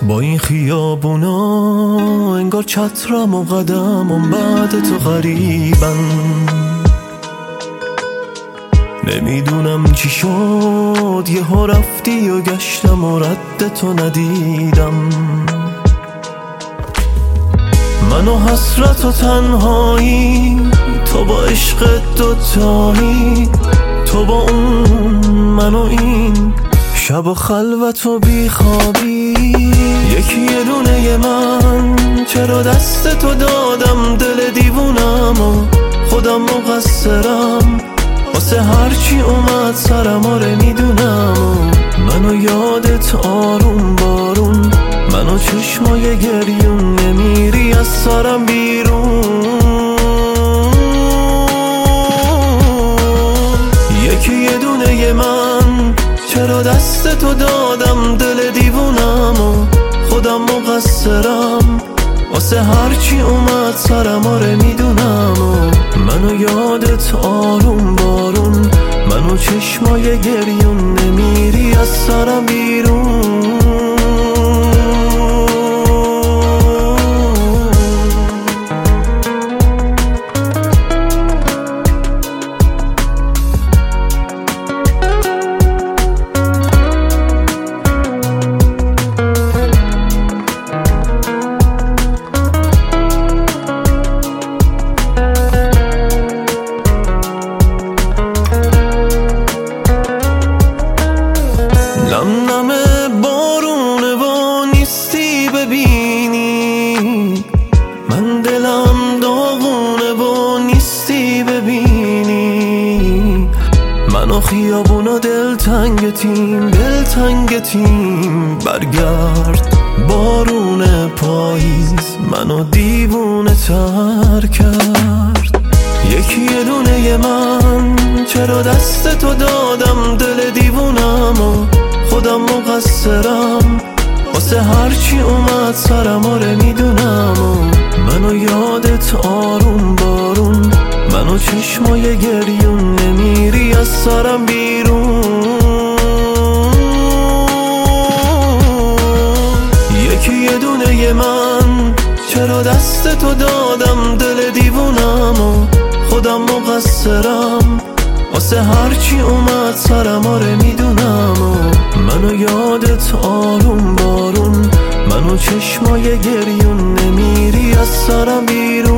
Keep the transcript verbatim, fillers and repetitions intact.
با این خیابونا انگار چترم و قدمم بعد تو غریبن. نمیدونم چی شد یهو رفتی و گشتم و رد تو ندیدم. من و حسرت و تنهایی، تو با عشق دوتایی، تو با اون من و این شب و خلوت و بیخوابی. یکی یه دونه من چرا دست تو دادم، دل دیوونم و خودم مقصرم واسه هرچی اومد سرم. آره میدونم منو یادت آروم بارون، منو چشمای گریون نمیری از سرم بیرون. یکی یه دونه من چرا دست تو دادم، دل دیوونم و خودم مقصرم واسه هرچی اومد سرم. آره میدونم منو یادت آروم بارون، منو چشمای گریون نمیری از سرم بیرون. نم نم بارونه و نیستی ببینی، من دلم داغونه و نیستی ببینی. منو خیابونا دلتنگ تیم دلتنگ تیم برگرد. بارون پاییز منو دیوونه تر کرد. یکی یه دونه من چرا دست تو دادم، دل دیوونم و خودم مقصرم واسه هرچی اومد سرم. آره میدونم منو یادت آروم بارون، منو چشمای گریون نمیری از سرم بیرون. یکی یه دونه من چرا دست تو دادم، دل دیوونم و خودم مقصرم واسه هرچی اومد سرم. آره میدونم منو یادت آروم بارون، منو چشمای گریون نمیری از سرم بیرون.